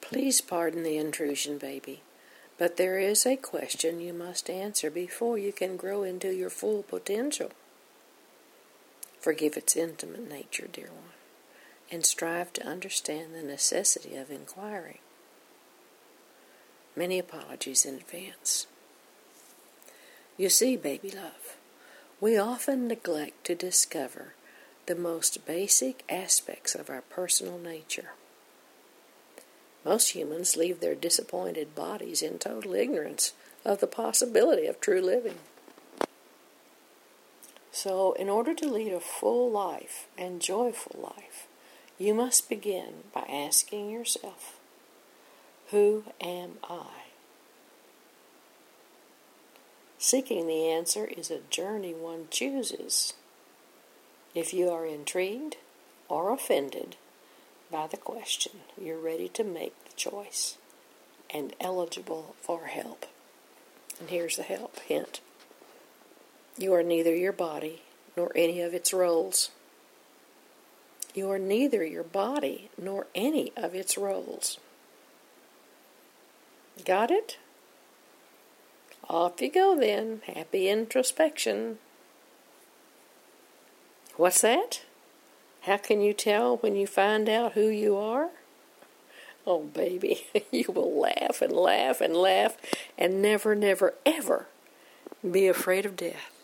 Please pardon the intrusion, baby, but there is a question you must answer before you can grow into your full potential. Forgive its intimate nature, dear one, and strive to understand the necessity of inquiring. Many apologies in advance. You see, baby love, we often neglect to discover the most basic aspects of our personal nature. Most humans leave their disappointed bodies in total ignorance of the possibility of true living. So, in order to lead a full life and joyful life, you must begin by asking yourself, who am I? Seeking the answer is a journey one chooses. If you are intrigued or offended by the question, you're ready to make the choice and eligible for help. And here's the help hint. You are neither your body nor any of its roles. You are neither your body nor any of its roles. Got it? Off you go then. Happy introspection. What's that? How can you tell when you find out who you are? Oh, baby, you will laugh and laugh and laugh and never, never, ever be afraid of death.